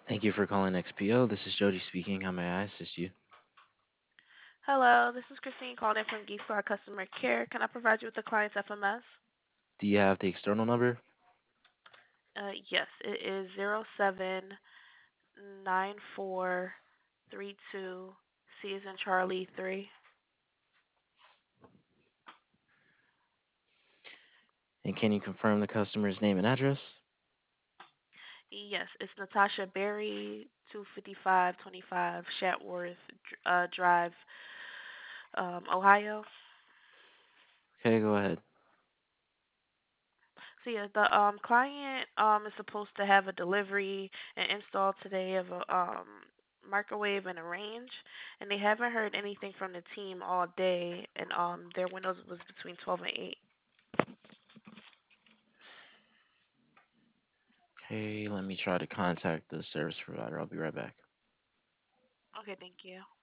Thank you for calling XPO. This is Jody speaking. How may I assist you? Hello, this is Christine calling in from Geek Squad Customer Care. Can I provide you with the client's FMS? Do you have the external number? Yes, it is 079432 C is in Charlie 3. And can you confirm the customer's name and address? Yes, it's Natasha Berry, 25525 Shatworth Drive, Ohio. Okay, go ahead. So yeah, the client is supposed to have a delivery and install today of a microwave and a range, and they haven't heard anything from the team all day, and their windows was between 12 and 8. Okay, let me try to contact the service provider. I'll be right back. Okay, thank you.